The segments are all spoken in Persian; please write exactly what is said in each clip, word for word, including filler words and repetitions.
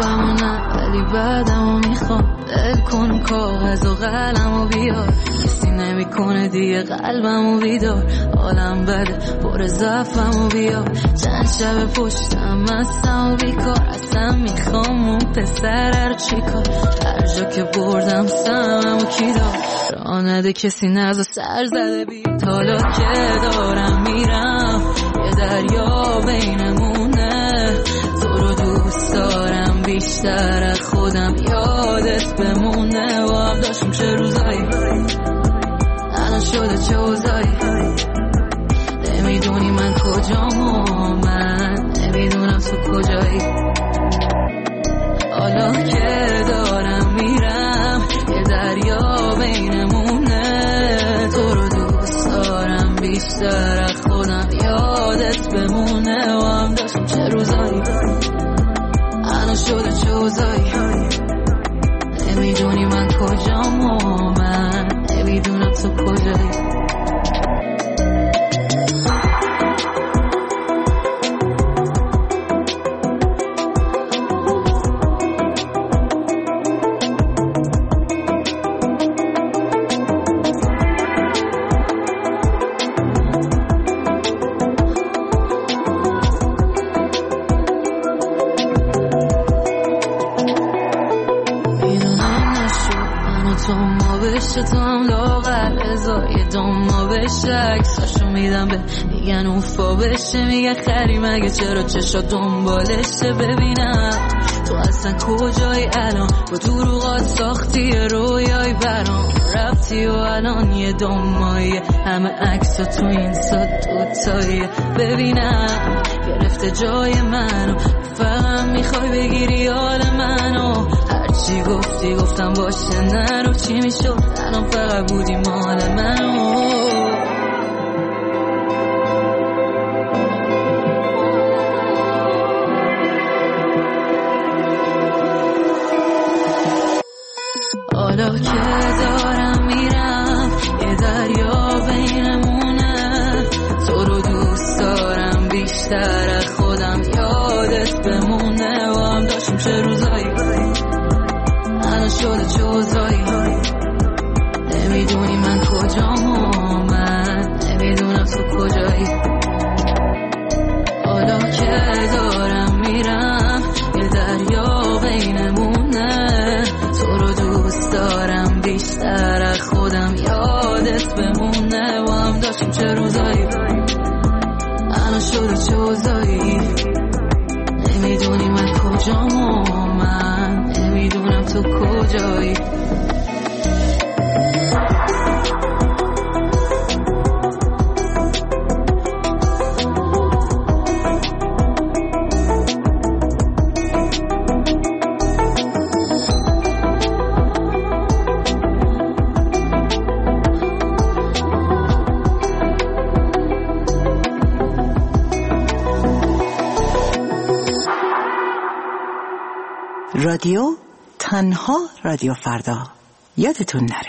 خوبم نه ولی بعدمو میخوام دل کن کاغذ و قلمو بیار کسی نمیکنه دیگه قلبمو بیدار حالم بده پر ضعفمو بیار چند شب پشتم مستم و بیکار اصلا میخوام اون پسر رو چیکار هر جا که بردم سممو کی دار راه نده کسی نزا سر زده بید حالا که دارم میرم یه دریا بینمونه تو رو دوست دارم بیشتر از خودم یادت بمونه و هم داشتم چه روزایی الان شده چه اوزایی نمیدونی من کجام و من نمیدونم تو کجایی حالا که دارم میرم یه دریا بینمونه تو رو دوست دارم بیشتر از خودم یادت بمونه و هم داشتم چه روزایی الان شده چه اوزایی نمیدونی من کجام و من نمیدونم تو کجایی تو هم لاغر ازا یه دوما بشه اکساشو میدم به میگن اوفا بشه میگه خری مگه چرا چشا دنبالشه ببینم تو اصلا کجایی الان با دروغات ساختی رویای برام رفتی و الان یه دومایی همه عکسا تو این سا دوتایی ببینم گرفته جای منو فقط میخوای بگیری حال منو هرچی گفتی گفتم باشه نرو چی میشد الان فقط بودی مال منو حالا که دارم میرم یه دریا بینمونه تو رو دوست دارم بیشتر از خودم یادت بمونه و هم داشتم چه روزایی الان شده چه اوزایی نمیدونی من کجام و من نمیدونم تو کجایی حالا که دارم میرم یه دریا بینمونه تو رو دوست دارم بیشتر از خودم یادت بمونه و هم داشتم چه روزایی الان شده چه اوزایی نمیدونی من کجام و من نمیدونم تو کجایی رادیو تنها رادیو فردا یادتون نره.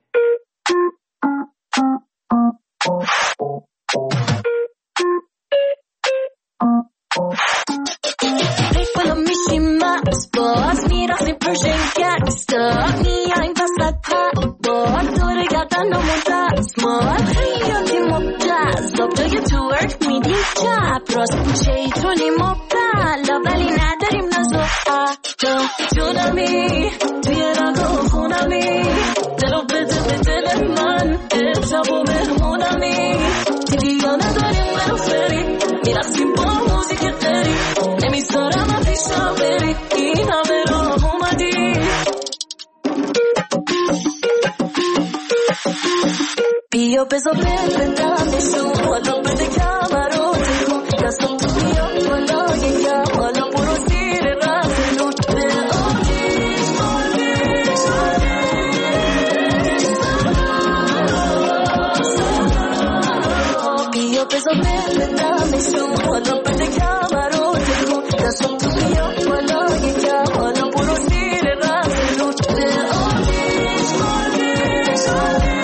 ریفالا میشیم مست باز میرخیم پرشن گنگستا میایم وسط پرواز دور گردنمون دستمال خیاطی مجذاب جای تورک میدیم چپ راست شیطونیم و بلا ولی نداریم ناز و عقل جونمی توی رگو خونمی دلو بده به دل من امشب و مهمونمی دیگه نداریم منو فری میرخسیم با موزیک قری نمیذارم هم پیشم بری این همه راه اومدی بیا بذار بندم نشون حالا بده کمرو تکون دستم تو بیا بالا یکم حالا برو زیر رفتنون به آتیش آتیش آتیش بیا بذار بندم نشون حالا بده کمرو تکون دستم تو بیا بالا یکم حالا برو زیر رفتنون به آتیش آتیش آتیش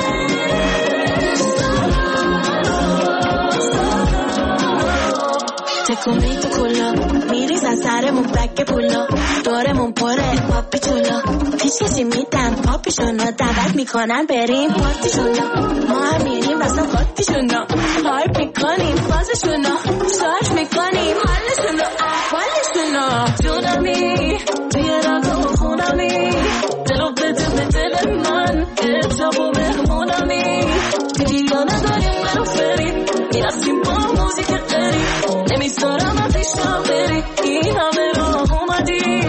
تکون بی تو کلا میریز از سرمون بک پولا دورمون پره پاپی چولا پیش کسی میدن پاپیشونو دعوت میکنن بریم پارتیشونو ما هم میریم واسه خاطیشونو هایپ میکنیم فازشونو شارژ میکنیم حالشونو احوالشونو جونمی توی رگو خونمی دلو بده به دل من ارجاب و مهمونمی دیگه نداریم منو فری میرسیم با موزیک قری نمیذارم از پیشم بری این همه راه اومدی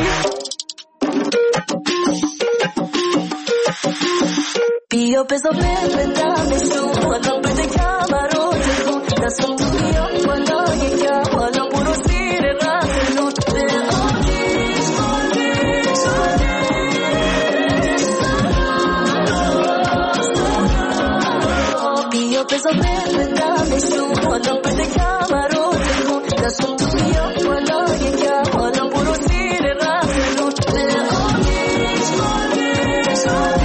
بیا بذار بدم بشون حالا بده کمرو تکون دستم تو بیا بالا یکم حالا برو زیر رفتنون دل آتیش آتیش آتیش بیا بذار بدم بشون حالا بده کمرو تکون دستم تو بیا بالا یکم حالا برو زیر رفتنون دل آتیش آتیش آتیش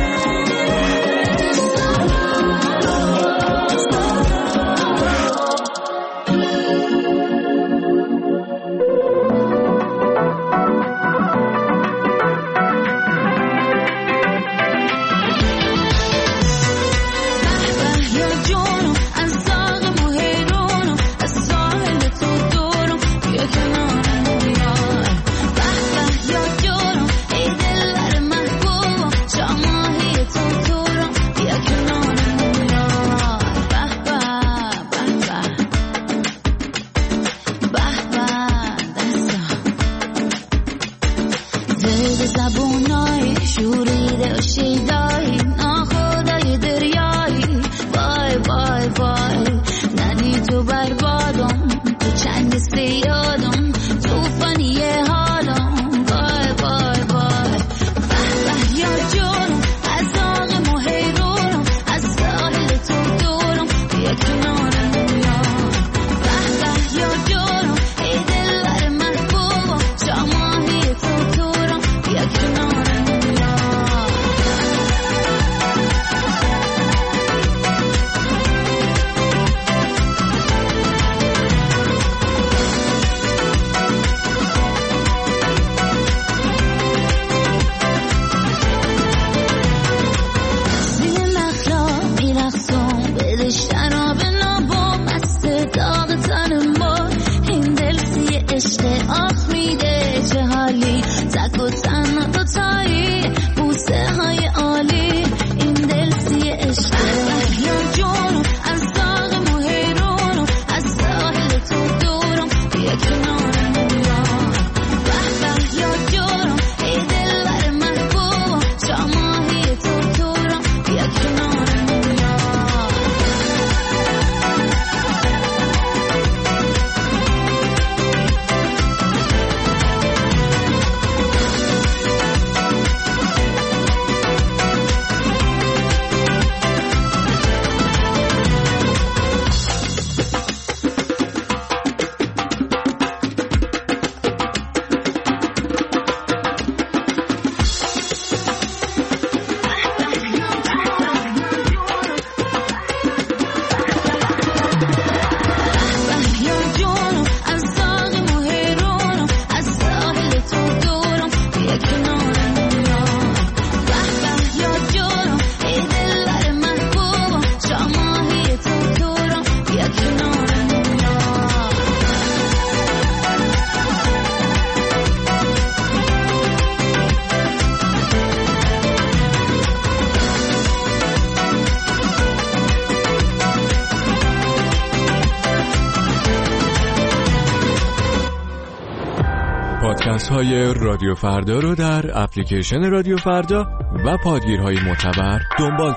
پادکست های رادیو فردا رو در اپلیکیشن رادیو فردا و پادگیرهای معتبر دنبال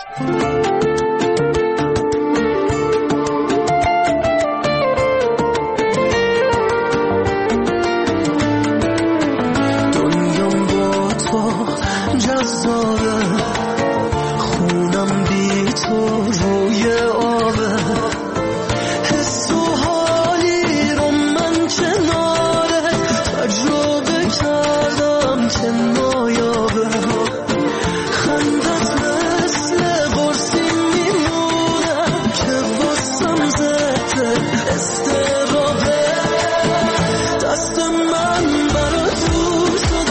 کنید. دست من برا تو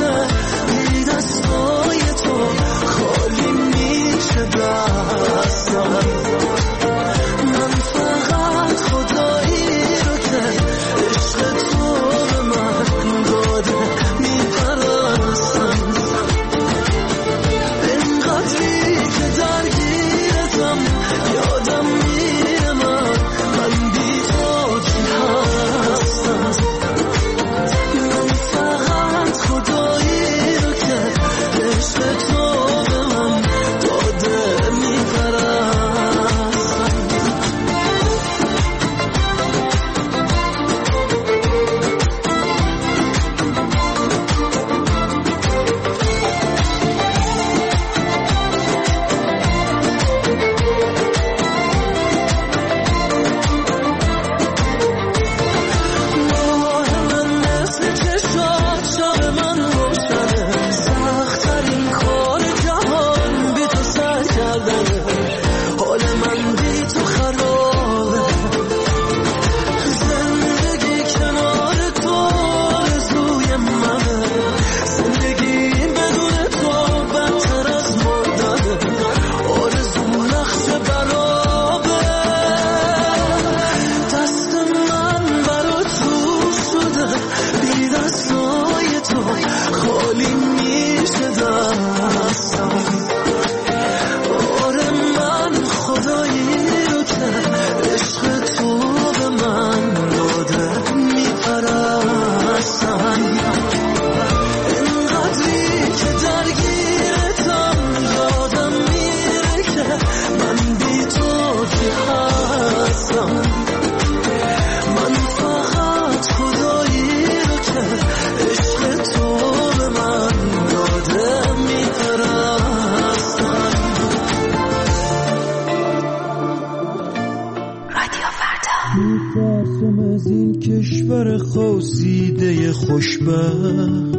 خوشبخت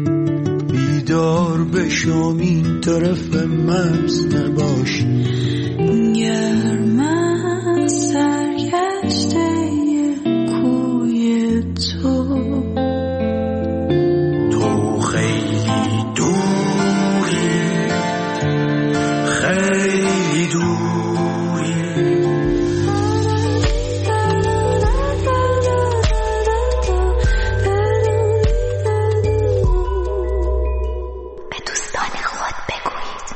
بیدار بشم این طرف مرز نباش. گر من سرگشته کوی تو تو خیلی دوری خیلی دوری به دوستان خود بگویید.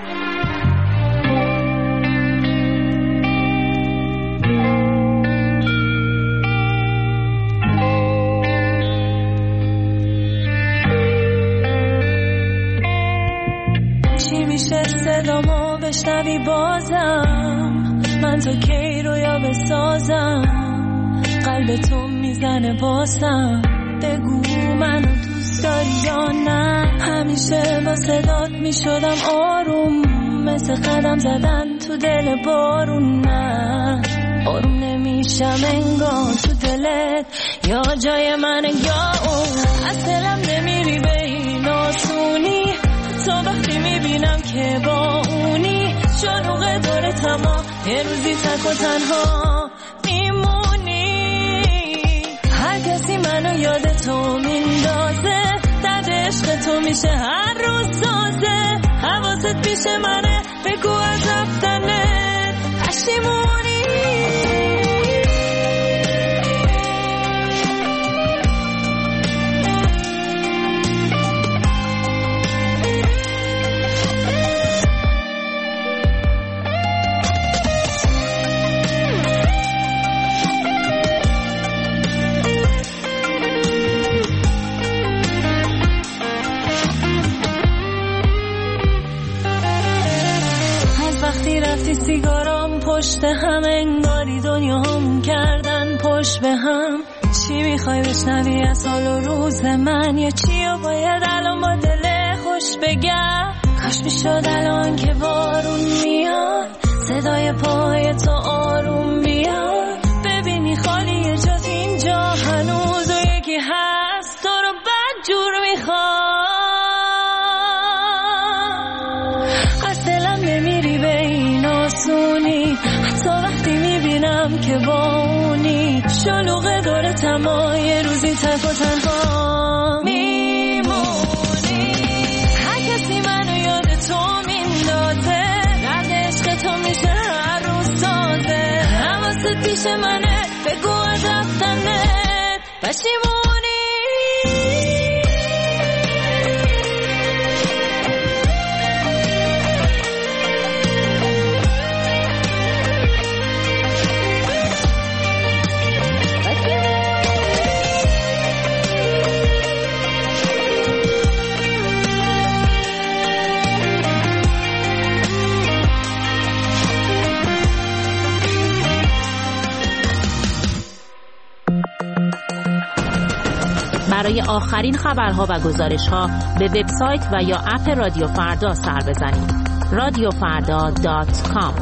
چی میشه صدامو بشنوی بازم؟ من تا کی رویا بسازم؟ قلب تو میزنه باسم، بگو منو دوست داری یا نه؟ همیشه با صدات میشدم آروم، مثل قدم زدن تو دل بارون. نه آروم نمیشم انگار تو دلت یا جای من یا اون. از دلم نمیری به این آسونی، تا وقتی میبینم که با اونی. شلوغ داره تمام یه روزی تک و تنها میمونی. هر کسی منو یاد تو میندازه، درد عشق تو میشه هر روز سازه. حواست پیش منه، بگو از رفتنت پشیمونی. رفتی سیگارام پشت هم، انگاری دنیا هم کردن پشت به هم. چی میخوای بشنوی از حال و روز من، یا چی رو باید الان با دل خوش بگم؟ کاش میشد الان که بارون میاد، صدای پای تو آروم بیاد. ببینی خالیه جز اینجا هنوز و یکی هست تو رو بد جور میخواد. از دلم نمیری به این آسونی، حتی وقتی میبینم که با اونی. شلوغ دور تمام یه روزی تک و تنها میمونی. هر کسی منو یاد تو میندازه، درد عشق تو میشه هر روز تازه. حواست پیش منه، بگو از رفتنت پشیمونی. برای آخرین خبرها و گزارش‌ها به وبسایت و یا اپ رادیو فردا سر بزنید. رادیو فردا دات کام.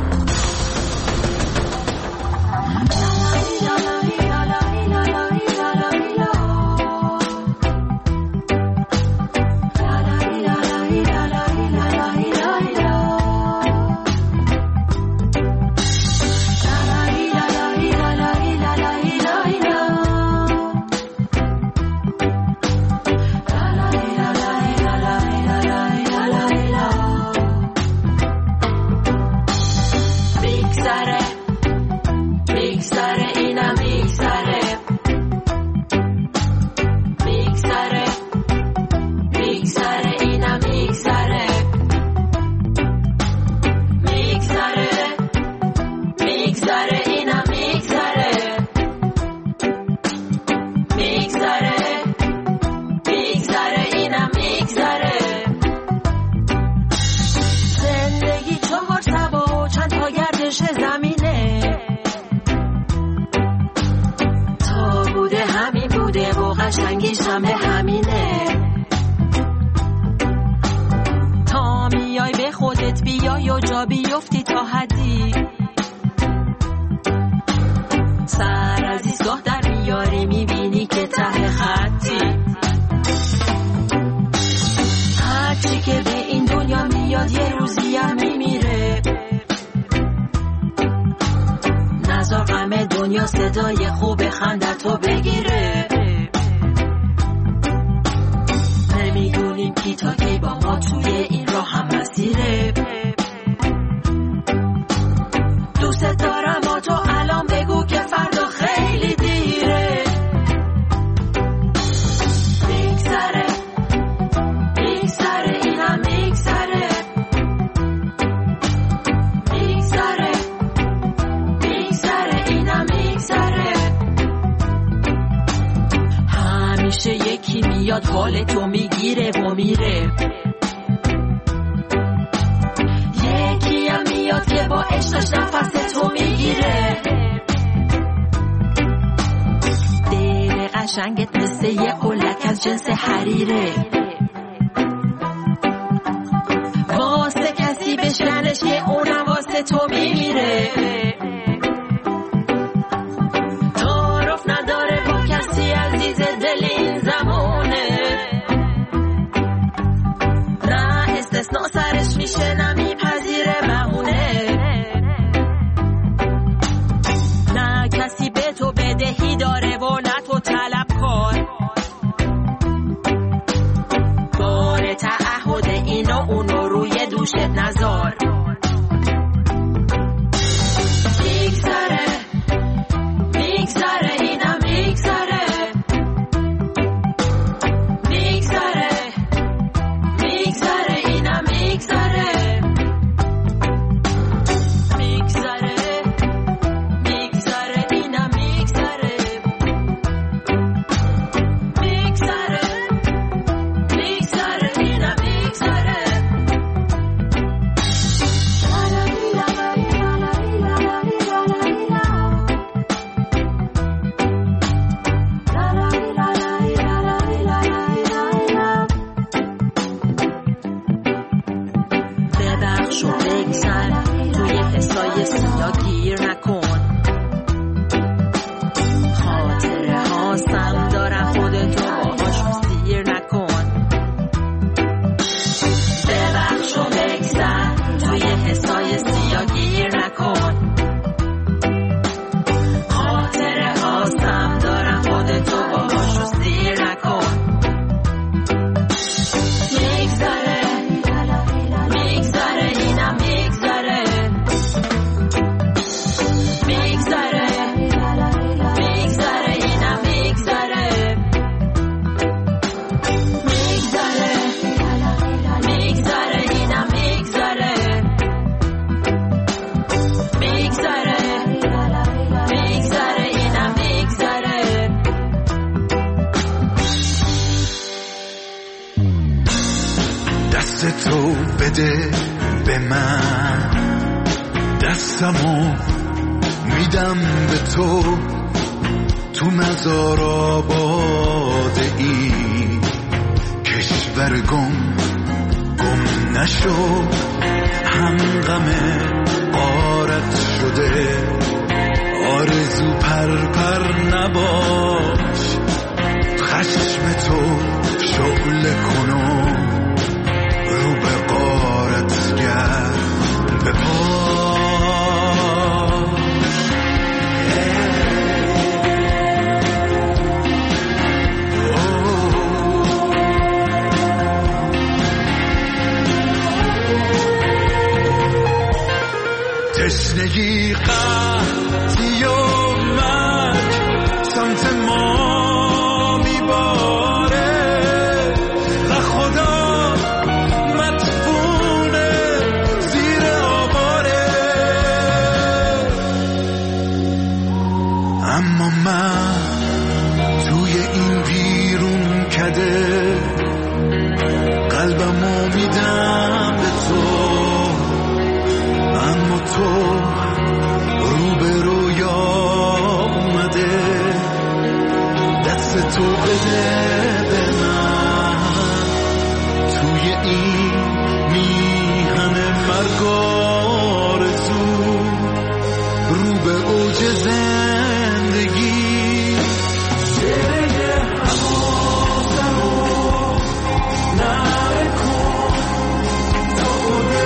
سر از ایستگاه در میاری، میبینی که ته خطی میاد یه روزی هم میمیره. نذار غم دنیا صدای خوب خندتو بگیره. نمیدونیم کی تا کی با ما توی این راه هم مسیره. دوست دارم ما تو الان بگو که فردا خیلی دیره. میگذره میگذره اینم میگذره. میگذره میگذره اینم میگذره. همیشه یکی میاد حال تو میگیره و میره. یکی هم میاد که با عشقش نفس تو میگیره. دل قشنگت مثل یه قلک از جنس حریره. واسه کسی بشنش که اونم واسه تو میمیره. تعارف نداره با کسی عزیز دل این زمانه. نه استثناء سرش میشه نمیپذیره بهونه. نه کسی به تو بدهی داره و نه تو طلب کار. بار تعهد اینو اونو روی دوشت نذار. میگذره میگذره اینم میگذره. میگذره میگذره اینم میگذره. میگذره میگذره اینم میگذره. میگذره میگذره اینم میگذره. ببخش و بگذر توی حسای سیاه گیر نکن. خاطره ها سم دارن خودتو باهاشون سیر نکن. ببخش و بگذر توی حسای سیاه گیر نکن. خاطره ها سم دارن خودتو باهاشون سیر نکن. میگذره میگذره اینم میگذره. میگذره میگذره اینم میگذره. میگذره میگذره اینم میگذره. میگذره میگذره اینم میگذره. دست تو بده به من، دستمو میدم به تو. تو مزار آباد این کشور گم گم نشو. هم غم غارت شده آرزو پر پر نباش. خشم تو شعله کنو رو به غارت گرد به پا. تشنگی قحطی و مرگ سمت ما میباره و خدا مدفونه زیر آواره. اما من توی این ویرون کده قلبمو میدم به تو. اما تو رو به رویا اومده. دست تو بده به من توی این میهن مرگ آرزو. رو به اوج زندگی سره حواسمو نرکن تا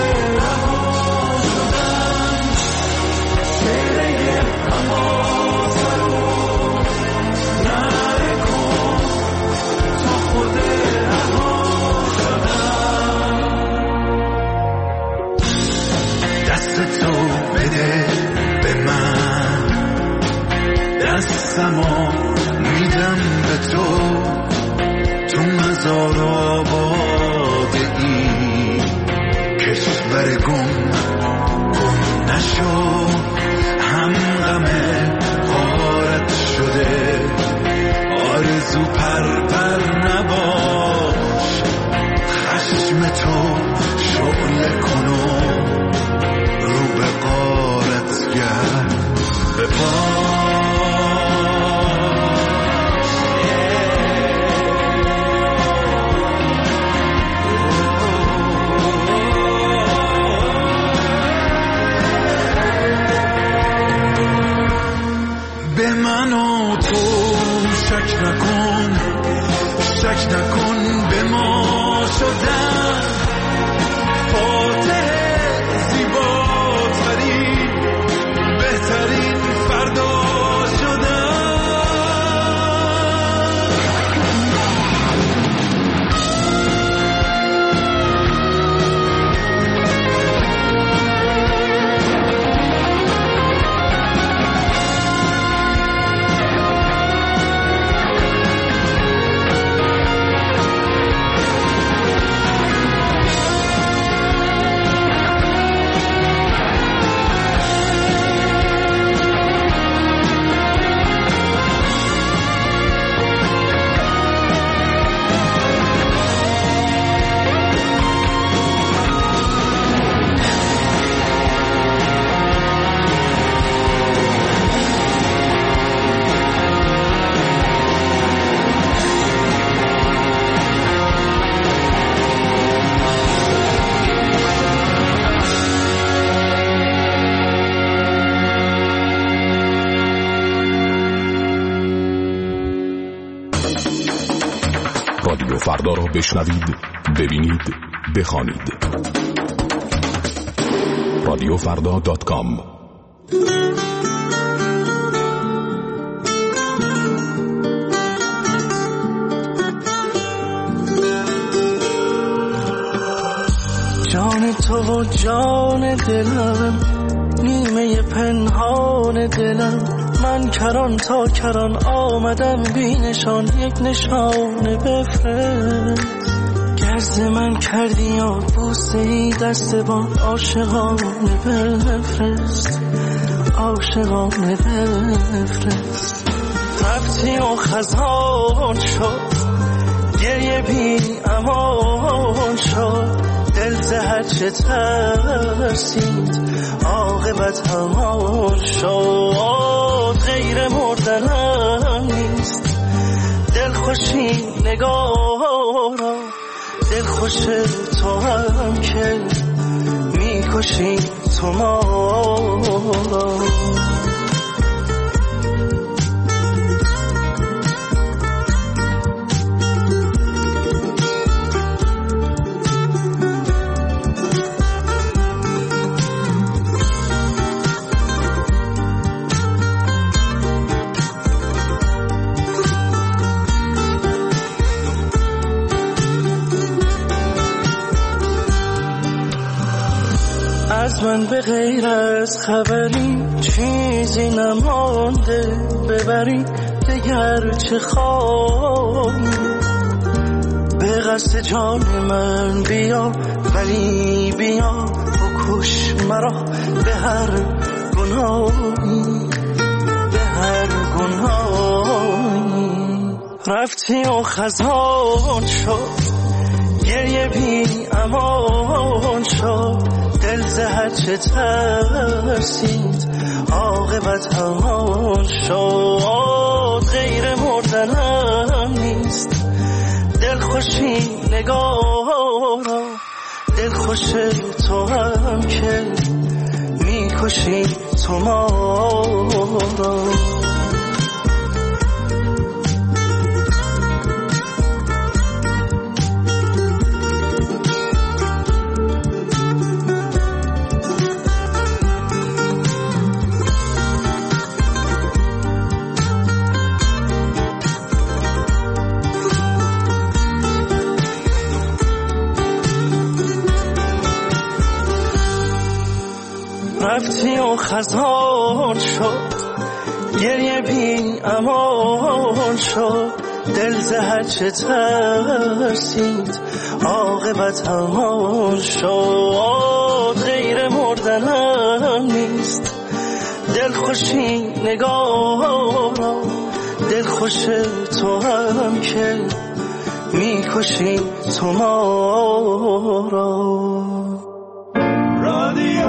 دلمو میدم به تو، تو مزار آباد این کشور گم گم نشو، هم غم غارت شده آرزو پر پر نباش، خشم تو شعله کنو رو به غارت گرد به پا. به من و تو شک نکن، شک نکن به ما شدن فاتح زیباترین بهترین فردا شدن. رادیو فردا را بشنوید، ببینید، بخوانید. رادیو فردا دات کام. جان تو و جان دلم، نیمه پنهان دلم، من کران تا کران آمدم بی نشان، یک نشانه بفرست. گرز من کردی یاد بوسه ای دست بان، عاشقانه بفرست، عاشقانه بفرست. رفتی و خزان شد، گریه بی امان شد، دل زهر چه ترسید عاقبت همان شد. غیر مردنم نیست دل خوشی نگارا، دل خوش تو هم که میکشی تو ما را. از من به غیر از خبری چیزی نمانده، ببری دگر چه خواهی. به قصد جان من بیا، ولی بیا بکش مرا به هر گناهی، به هر گناهی. رفتی و خزان شد، گریه بی امان شد، دل زهر چه ترسید عاقبت همان شد. غیر مردنم نیست دل خوشی نگارا، دل خوش تو هم که میکشی تو ما را. رفتی و خزان شد، گریه بی امان شد دل زهر چه ترسید عاقبت همان شد غیر مردنم نیست دل خوشی نگاه را دل خوش تو هم که میکشی تو ما را رادیو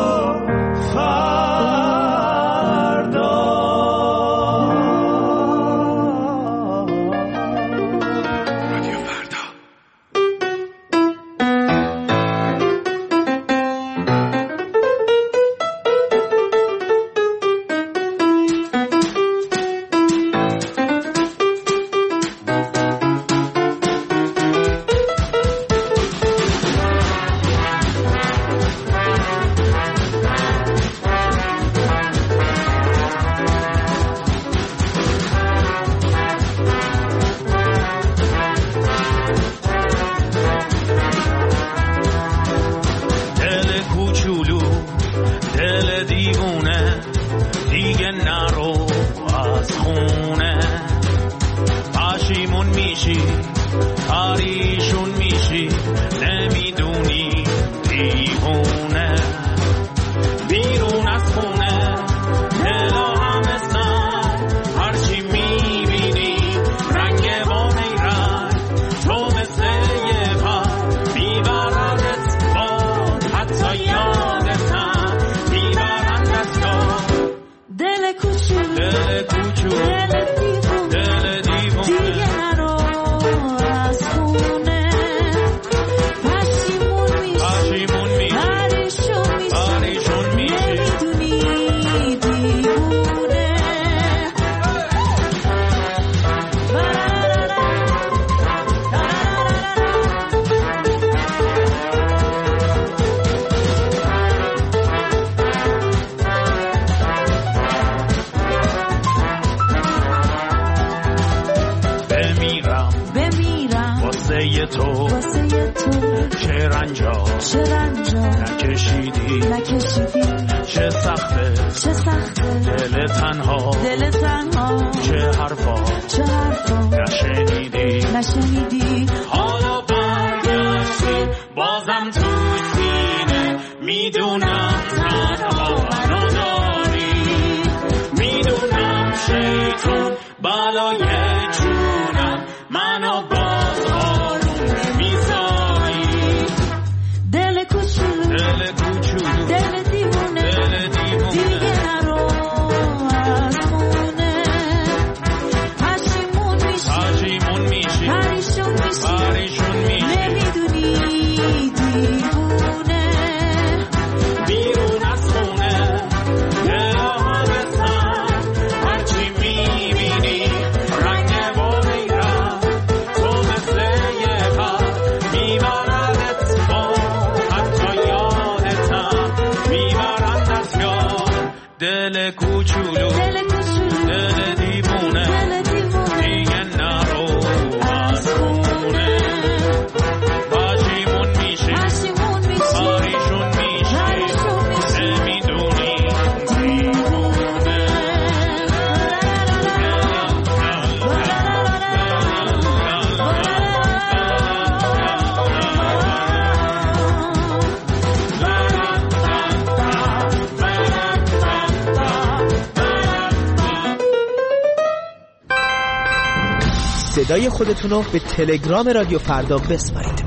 صدای خودتون رو به تلگرام رادیو فردا بسپارید.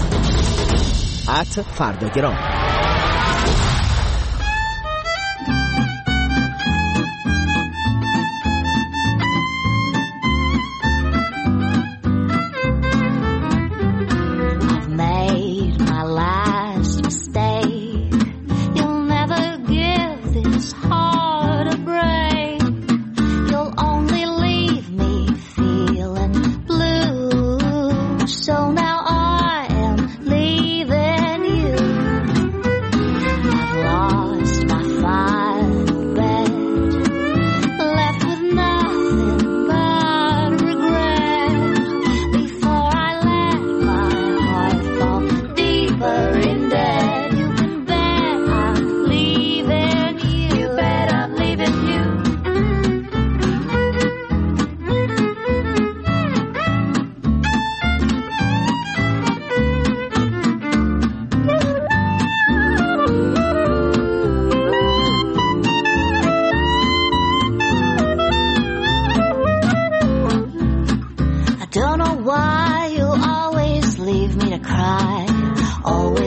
ات فرداگرام. So now I am leaving you.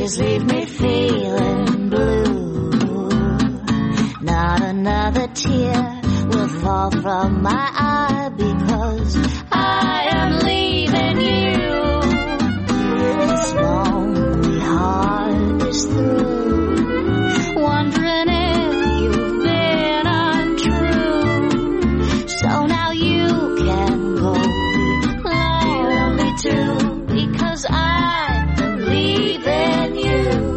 always leave me feeling blue. Not another tear will fall from my eye because I am leaving you. This lonely heart is through, wondering if you've been untrue. So now you can go be lonely too, because I believe in you.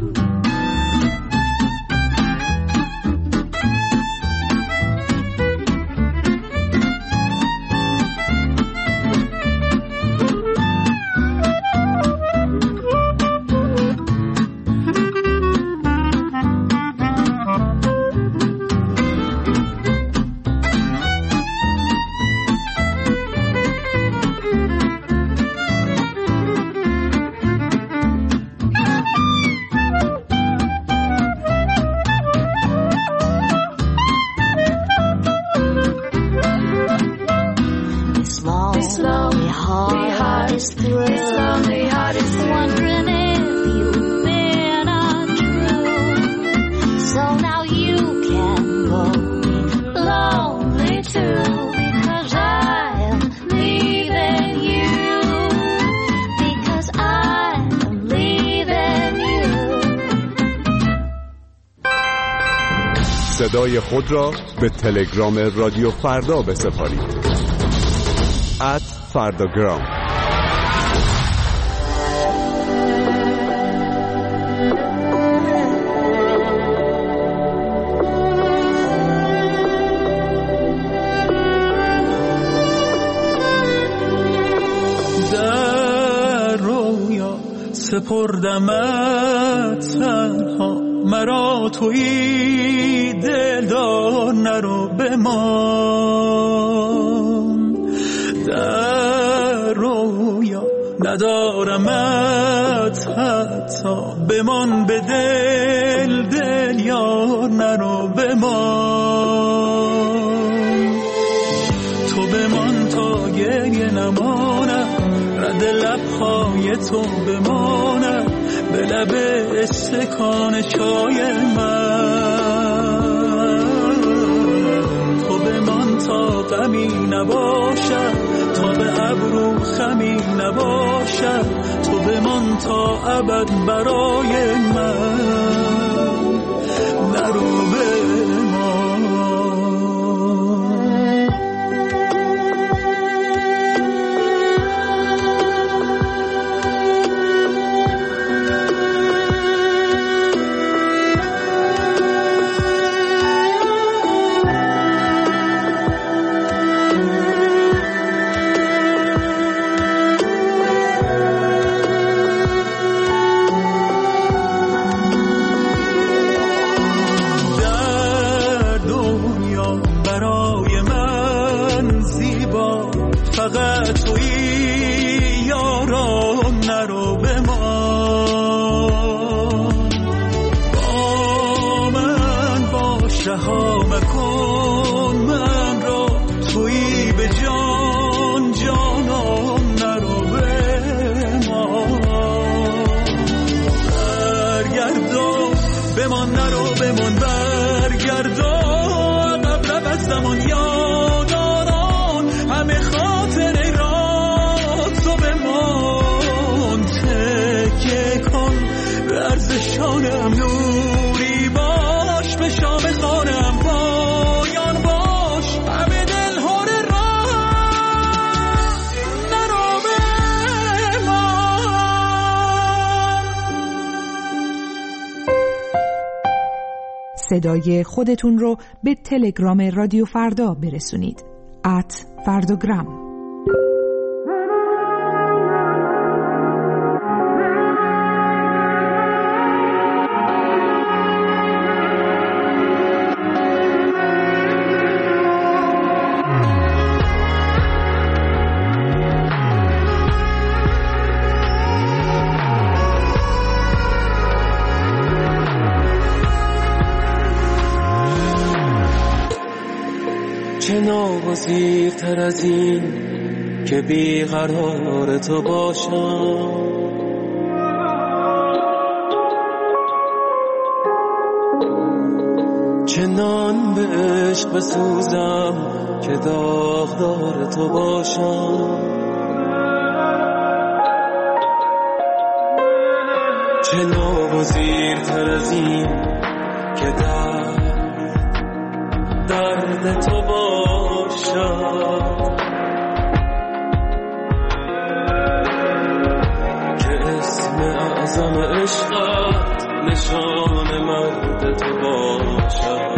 صدای خود را به تلگرام رادیو فردا بسپارید. ات فرداگرام. در رویا سپردمت تنها، مرا تویی دلدار نرو بمان. در رویا ندارمت حتی، بمان به دل دل یار نرو بمان. تو بمان تا گریه نمانم، رد لبهای تو بمانم، به لب استکان چای من. تو بمان تا غمی نباشد، تا به ابرو خمی نباشد، تو بمان تا ابد برای من، نرو بمان. صدای خودتون رو به تلگرام رادیو فردا برسونید. ات فرداگرام. چه ناگزیرتر از این که بیقرار تو باشم، چنان به عشق بسوزم که داغدار تو باشم، چه ناگزیرتر از این که درد درد تو باشم، که اسم اعظم عشقت نشان مرد تو باشم.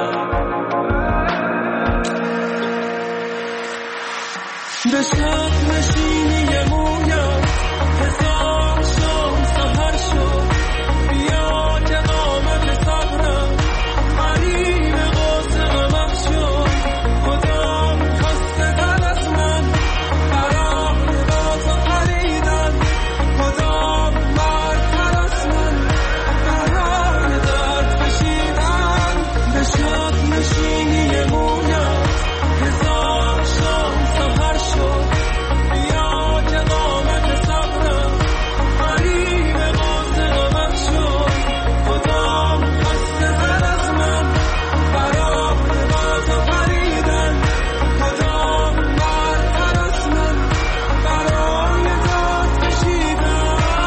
به شب نشینی مویم هزار شام سحر شد، بیا که قامت صبرم قریب قاسمم شد، کدام خسته دل از من برای با تو خریدن، کدام مرتر از من برای درد کشیدن. به شب نشینی مویم هزار شام سحر شد، بیا که قامت صبرم قریب قاسمم شد، کدام خسته دل از من برای با تو خریدن، کدام مرتر از من برای درد کشیدن.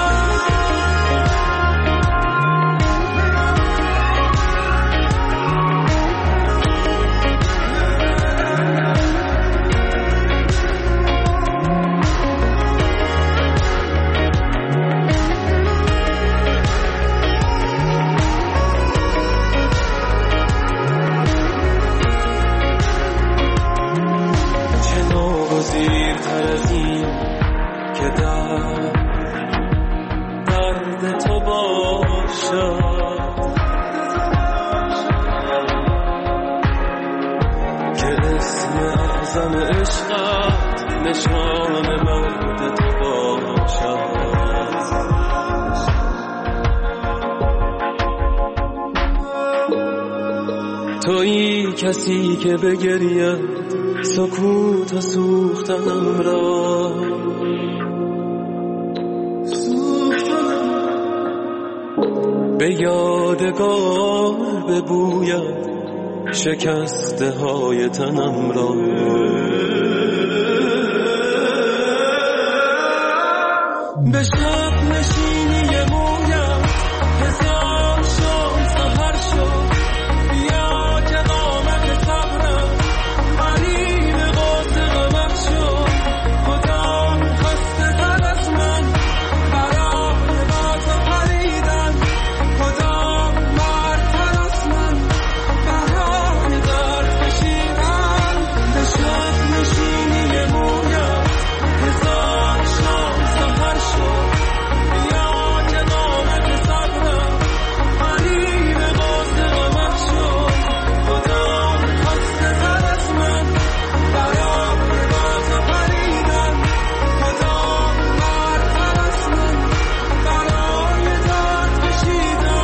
چه ناگزیرتر از این که درد درد تو باشم، که اسم اعظم عشقت نشان مرد تو باشم. تویی کسی که بگرید سکوت سوختنم را، به یادگار ببوید شکسته های تنم را. به شب نشینی مویم هزار شام سحر شد، بیا که قامت صبرم قریب قاسمم شد، کدام خسته دل از من برای با تو خریدن، کدام مرتر از من برای درد کشیدن. به شب نشینی مویم هزار شام سحر شد، بیا که قامت صبرم قریب قاسمم شد، کدام خسته دل از من برای با تو خریدن، کدام مرتر از من برای درد کشیدن.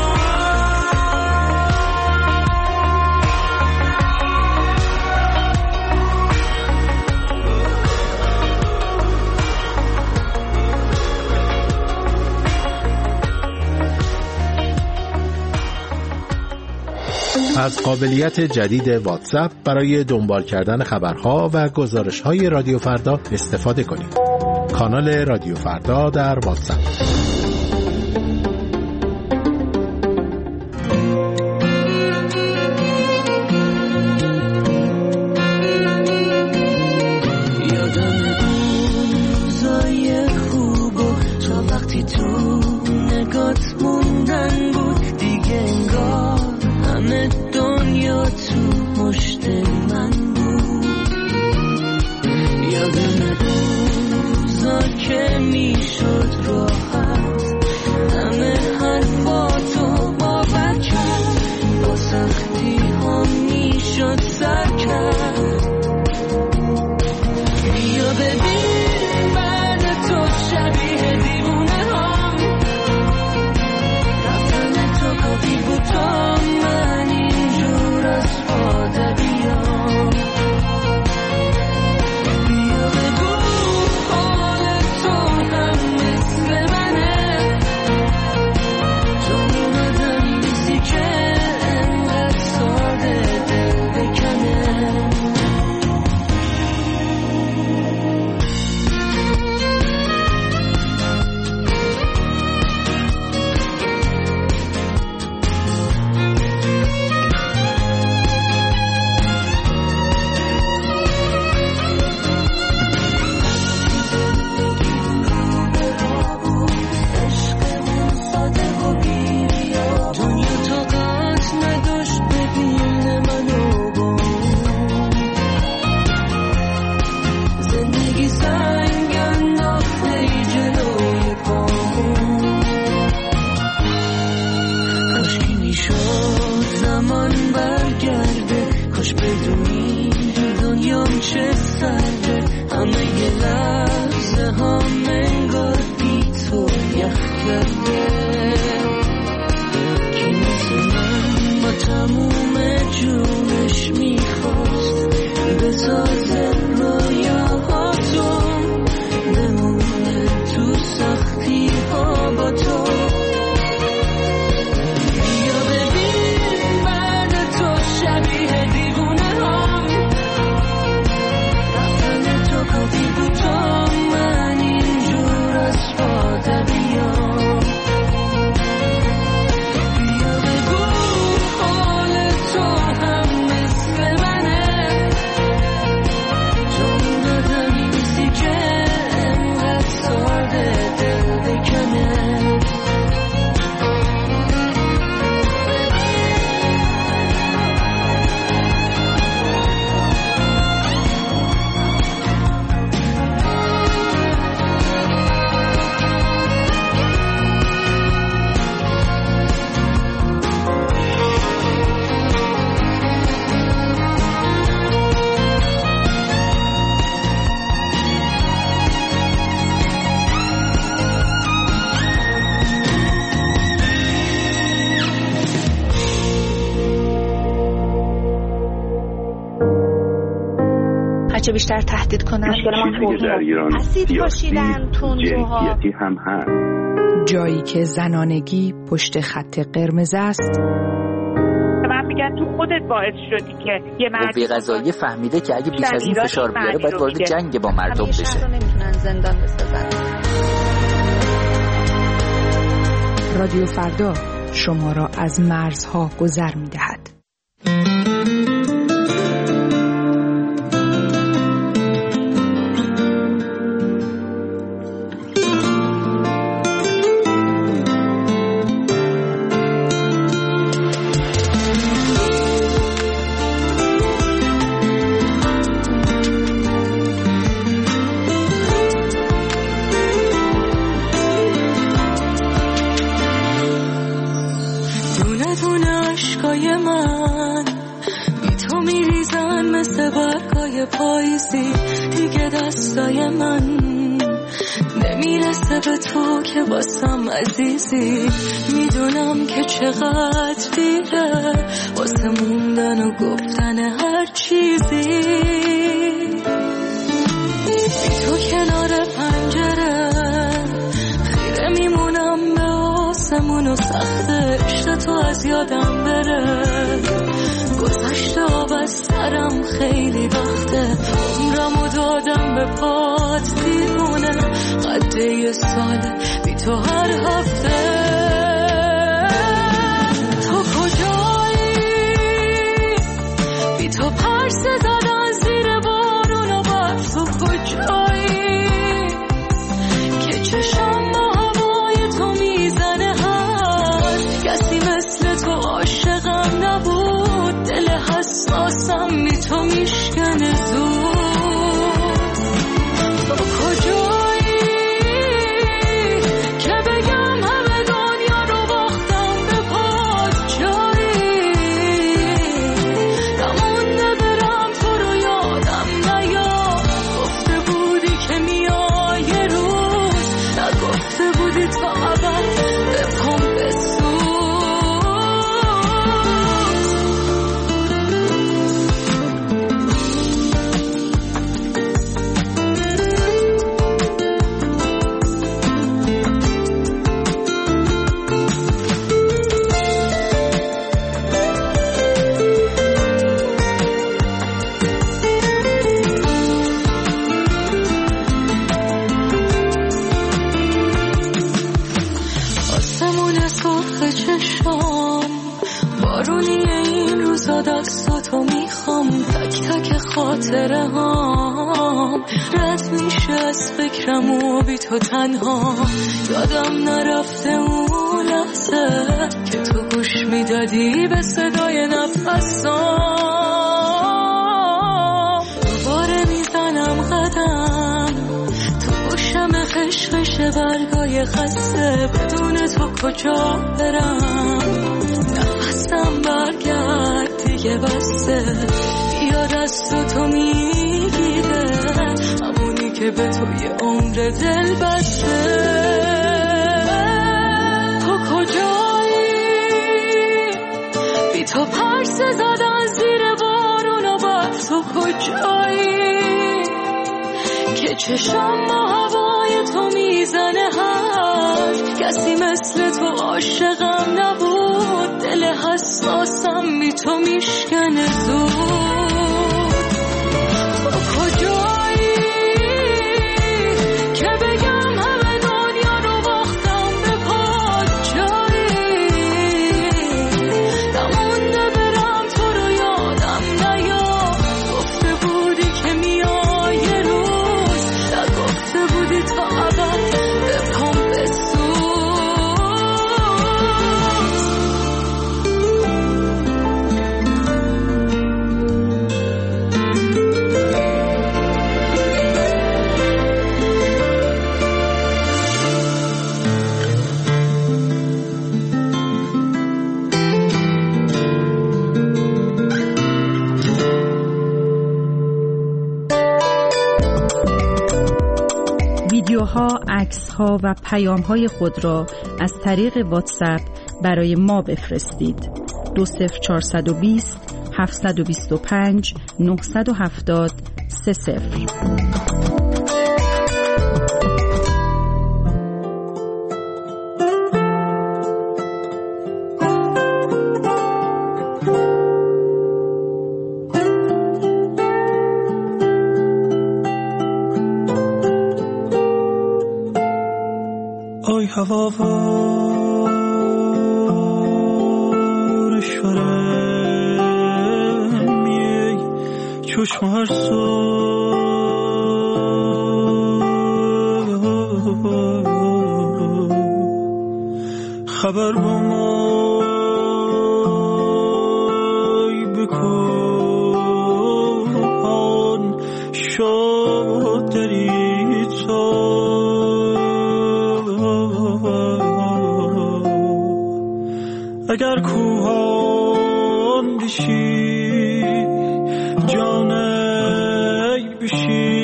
از قابلیت جدید واتساپ برای دنبال کردن خبرها و گزارش‌های رادیو فردا استفاده کنید. کانال رادیو فردا در واتساپ. یادم روزای خوب و تا وقتی تو نگات موندن بود، دیگه انگار همه دنیا تو مشت من بود. یادم روزا که میشد راحت تموم جونش میخواست به تازه رویاهاتون بمونه تو سختی ها با تو. بیا ببین بعد تو شبیه دیوونه هم رفتن تو کافی بود تا من اینجور از فاده بیام. بیا بگو حال تو هم مثل منه، تو اون آدمی نیستی که انقدر ساده دل بکنه. هرچه بیشتر تهدید کنن چیزی که در ایران سیاسی جنسیتی هم هست. جایی که زنانگی پشت خط قرمز است. من میگن تو خودت باعث شدی که یه مرد قوه قضاییه فهمیده که اگه بیش از این فشار بیاره باید وارد جنگ با مردم بشه. همیشه رو نمیتونن زندان بسازن. رادیو فردا شما را از مرزها گذر می‌دهد. پاییزی دیگه دستای من نمیرسه به تو که واسم عزیزی. میدونم که چقدر دیره واسه موندن و گفتن هر چیزی. بی تو کنار پنجره خیره میمونم به آسمون و سخته عشق تو از یادم بره. گذشته آب از سرم خیلی وقته عمرمو دادم به پات دیوونه. قده یه ساله بی تو هر هفته. تو کجایی؟ بی تو پرسه زدن زیر بارون و برف. تو کجایی که چشم با هوای تو میزنه؟ هست کسی مثل تو عاشقم نبود. دل حساسم بی تو میشکنه زود. تو کجایی که بگم همه دنیا رو باختم به پات جایی؟ نمونده برم تو رو یادم نیاد. گفته بودی که میای یه روز، نگفته بودی تا ابد به پام بسود. آسمون سرخ چشام بارونی این روزا دستاتو میخوام. تک تک خاطره هام رد میشه از فکرم و بی تو تنها. یادم نرفته اون لحظه که تو گوش میدادی به صدای نفسام. دوباره میزنم قدم تو گوشم خشخش برگای خسته. بدون تو کجا برم؟ نفسم برگرد دیگه بسته. بیاد از تو تو میگیره همونی که به توی عمر دل بسته. تو کجایی؟ بی تو پر تو کجایی که چشم با هوای تو میزنه حرف؟ کسی مثل تو عاشقم نبود، دل حساسم بی تو میشکنه زود. تو کجایی که بگم همه دنیا رو باختم به پات جایی؟ نمونده برم تو رو یادم نیاد، گفته بودی که میای یه روز، نگفته بودی تا ابد بپام بسوز. ویدیوها، عکس‌ها و پیام‌های خود را از طریق واتساپ برای ما بفرستید. دو صفر چهارصد و بیست هفتصد و بیست و پنج نهصد و هفتاد سه صفر. ای هوا وارشورم می چشم هر سو خبر با ما بکن شد دری تو اگر کوهان بشی جانی بشی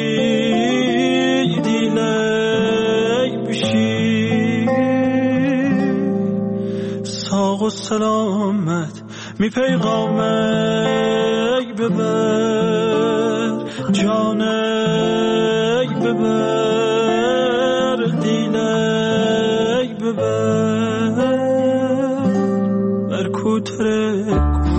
دیلی بشی ساق و سلامت می پیغامی ببر جانی ببر دیلی ببر کوتره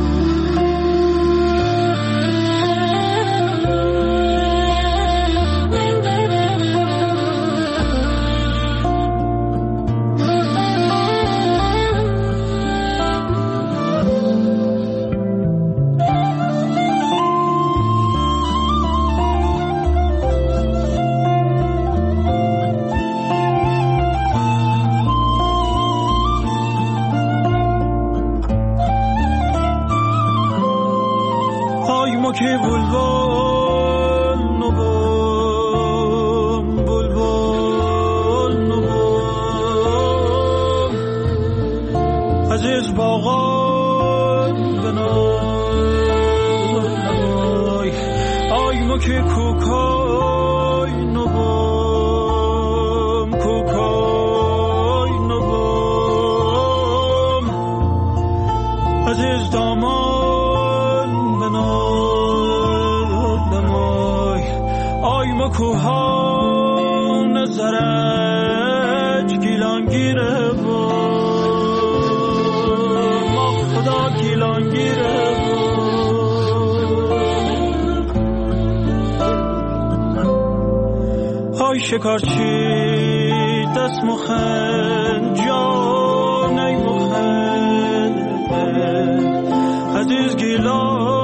که بلبل نبام بلبل نبام عزیز باغان بنای آی ما که کوکای نبام کوکای نبام عزیز دامان بنای کوهان زرج گیلانگیره با ما خدا گیلانگیره با های شکارچی دست مخن جان ای مخن عزیز گیلان